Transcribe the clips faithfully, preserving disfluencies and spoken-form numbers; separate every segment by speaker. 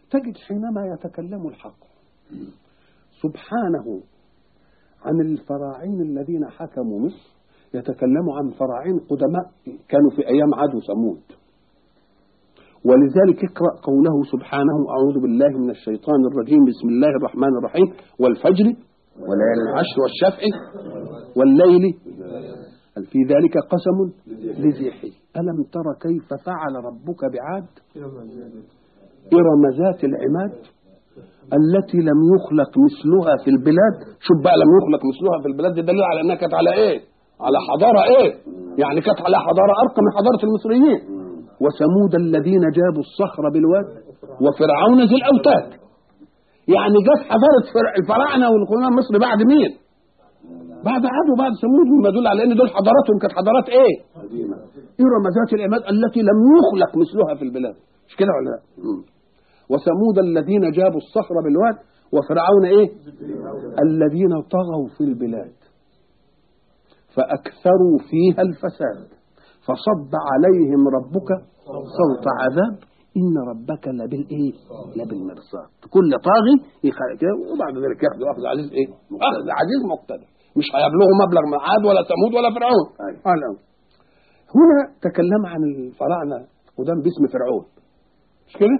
Speaker 1: تجد حينما يتكلم الحق سبحانه عن الفراعين الذين حكموا مصر يتكلم عن فراعين قدماء كانوا في أيام عاد وثمود. ولذلك اقرأ قوله سبحانه أعوذ بالله من الشيطان الرجيم بسم الله الرحمن الرحيم والفجر وليالي العشر والشفع والليل هل في ذلك قسم لذي حجر ألم تر كيف فعل ربك بعاد إرم ذات العماد التي لم يخلق مثلها في البلاد. شوف بقى لم يخلق مثلها في البلاد، ده دليل على أنها كانت على إيه؟ على حضارة إيه؟ يعني كانت على حضارة أرقى من حضارة المصريين. وثمود الذين جابوا الصخر بالواد وفرعون ذي الأوتاد. يعني جت حضارة الفراعنة والقوم مصر بعد مين؟ بعد عاد وبعد ثمود، وما يدل على ان دول حضاراتهم كانت حضارات ايه؟ إرم ذات العماد التي لم يخلق مثلها في البلاد. مش كده ولا لا؟ وثمود الذين جابوا الصخر بالواد وفرعون ايه؟ الذين طغوا في البلاد فأكثروا فيها الفساد فصب عليهم ربك صوت عذاب إن ربك لبالإيه؟ لبالمرصاد. كل طاغي يخرج وبعد ذلك ياخذوا أخذ عزيز إيه؟ أخذ عزيز مقتدر. مش هيبلغوا مبلغ من عاد ولا ثمود ولا فرعون. أيوة. هنا تكلم عن الفراعنة قدام باسم فرعون. مش كده؟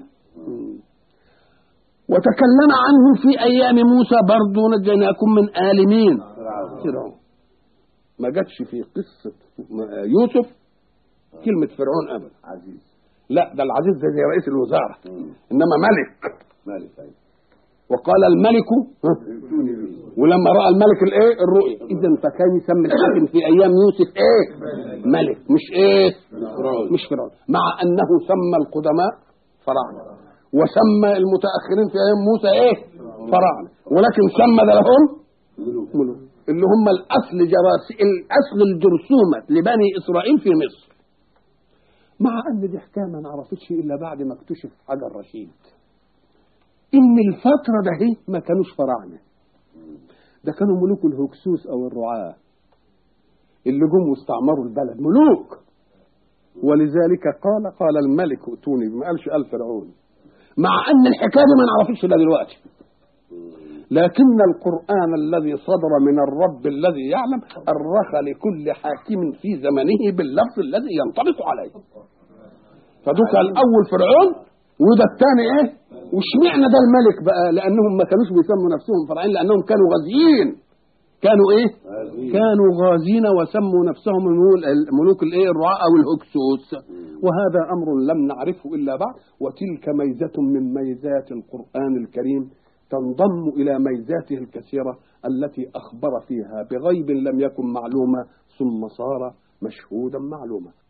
Speaker 1: وتكلم عنه في أيام موسى برضو نجيناكم من آل مين؟ فرعون. ما جاتش في قصة يوسف كلمة فرعون أبدا.
Speaker 2: عزيز.
Speaker 1: لا ده العزيز ده زي رئيس الوزراء، إنما ملك.
Speaker 2: ملك أيوة.
Speaker 1: وقال الملك ولما رأى الملك الايه الرؤيا. إذن فكان يسمي الحاكم في أيام يوسف إيه؟ ملك. مش إيه؟ مش فرعون. مع أنه سمى القدماء فراعنة وسمى المتأخرين في أيام موسى إيه؟ فراعنة، ولكن سمى ده لهم ملوك اللي هم الأصل جراسي الأصل الجرثومة لبني إسرائيل في مصر. مع أن دي حكاية ما نعرفتش إلا بعد ما اكتشف حجر رشيد إن الفترة ده هي ما كانوش فراعنة، ده كانوا ملوك الهكسوس أو الرعاة اللي جم واستعمروا البلد ملوك. ولذلك قال قال الملك ائتوني، ما قالش قال فرعون، مع أن الحكاية دي ما نعرفتش إلا دلوقتي. لكن القرآن الذي صدر من الرب الذي يعلم أرخ لكل حاكم في زمنه باللفظ الذي ينطبق عليه. فدوك الأول فرعون وده الثاني إيه؟ وشمعنا ده الملك بقى لأنهم ما كانوش بيسموا نفسهم فرعين لأنهم كانوا غازيين. كانوا إيه؟ غازين. كانوا غازين وسموا نفسهم الملوك الإيه؟ الرعاة أو الهكسوس. وهذا أمر لم نعرفه إلا بعد. وتلك ميزة من ميزات القرآن الكريم تنضم إلى ميزاته الكثيرة التي أخبر فيها بغيب لم يكن معلومة ثم صار مشهودا معلومة.